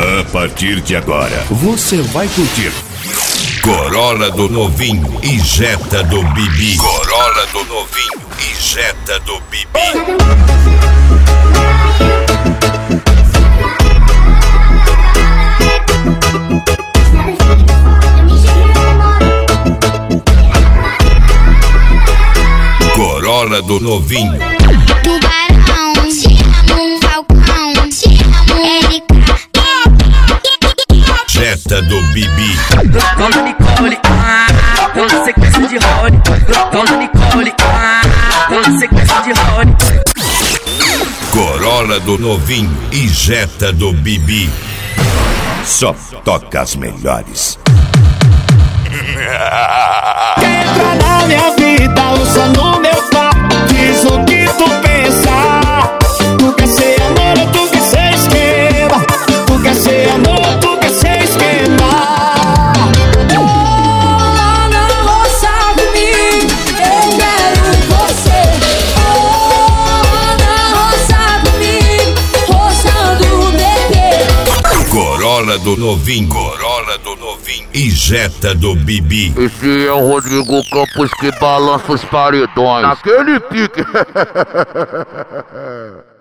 A partir de agora, você vai curtir Corolla do Novinho e Jetta do Bibi. Corolla do Novinho e Jetta do Bibi. Corolla do Novinho. Tubarão, te amo, Falcão, te amo, LK. Jetta do Bibi. Dona Nicole, dona sequência de Rony. Dona Nicole, dona sequência de Rony. Corolla do Novinho e Jetta do Bibi. Só toca as melhores. Entra na minha vida, usa no meu papo, diz o que tu pensa. Tu quer ser amor ou tu quer ser esquema? Tu quer ser amor ou tu quer ser esquema? Oh, não roça comigo, eu quero você. Oh, não roça comigo, roçando o bebê. Corolla do Novinho. Corolla do Novinho e Jetta do Bibi. Esse é o Rodrigo Campos que balança os paredões. Naquele pique.